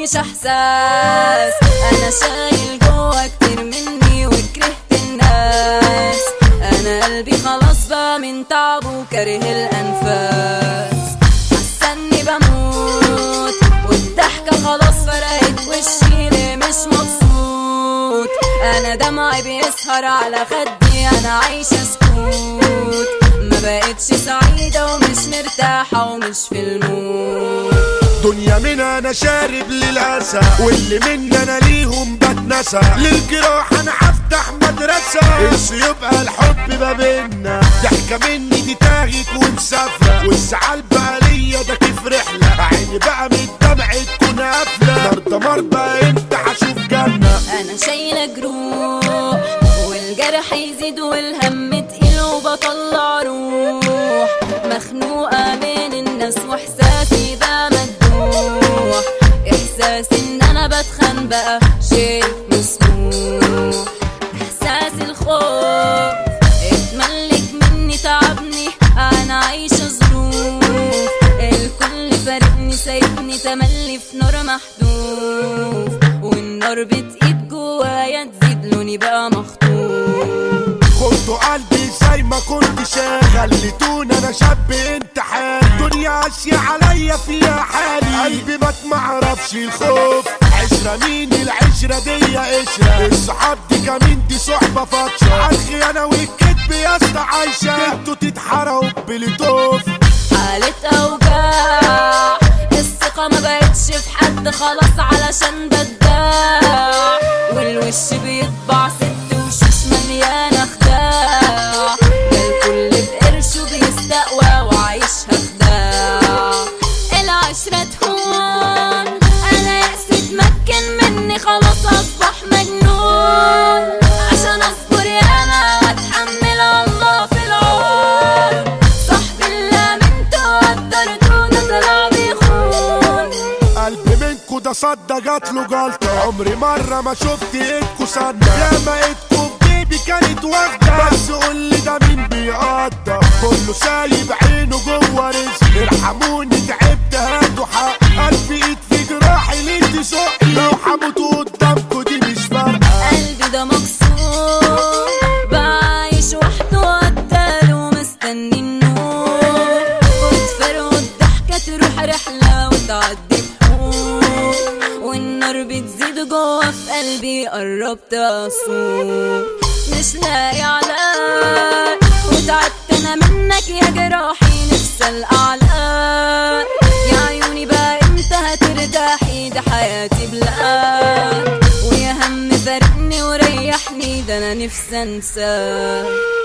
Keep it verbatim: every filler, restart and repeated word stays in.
مش احساس. انا شايل جوا كتير مني وكرهت الناس. انا قلبي خلاص بقى من تعبه وكره الانفاس. حاسه اني بموت والضحكه خلاص فرقت وشي، ليه مش مبسوط؟ انا دمعي بيسهر على خدي، انا عايشه سكوت. ما بقتش سعيده ومش مرتاحه ومش في المود. دنيا من انا شارب للاسى، واللي مني انا ليهم بتنسى. للجراح انا هفتح مدرسه، انسوا يبقى الحب ما بينا. ضحكه مني دي تاهت ومسافره، والزعل بقى ليا ده كيف رحله. عيني بقى من الدمع تكون قافله، مرضى مرضى امتى هشوف جنه. انا شايله جروح والجرح يزيد والهم تقيل وبطلع روح. مخنوقه بين الناس واحساسي ده مدوح. احساس ان انا بتخن بقى شيء مسموح. احساس الخوف اتملك مني تعبني، انا عايشه ظروف. الكل فارقني سايبني تملي في نار محدوف. والنار بتقيد جوايا تزيد لوني بقى مخطوف. خدوا قلبي زي ما كنت شاغل، خليتوني انا شاب انت حالي. دنيا قاسية عليا فيها حالي، قلبي ما معرفش الخوف. عشرة مين العشرة دي قشرة، الصحاب دي كمين دي صحبة فاطشة. عالخيانة والكدب يا اسطى عايشة، انتوا تتحرقوا بليتوف. حالة اوجاع الثقة ما بقتش في حد خلاص علشان بداع. والوش بيطبع ست وشوش مليانة خداع. ده الكل بقرشه بيستقوى وعايشها خداع. العشرة تهون انا يأسي اتمكن مني خلاص اصبح مجنون. عشان اصبر انا واتحمل الله في العون. صاحبي اللي امنته وقدرته طلع بيخون. قلبي منكو ده صدى جاتله جلطة، عمري مرة ما شفت ايدكو صدى. يا ما ايدكو في جيبي كانت واخدة، بس قولي ده مين بيقدر؟ كله سايب عينه جوه رزقي. ارحموني تعبت هاتوا حق، قلبي ايد في جراحي ليه تزقي. لو هموت قدامكو دي مش فارقة. قلبي ده مكسور بقى عايش وحده وقتاله مستني النور. وتفرقوا الضحكة تروح رحلة وتعدي بحور. والنار بتزيد جوا في قلبي قربت اصور. مش لاقي علاج وتعبت انا منك يا جراحي، نفسي الأعلى. يا عيوني بقى امتى هترتاحي، ده حياتي بلاك. ويا هم فارقني وريحني، ده انا نفسي انساك.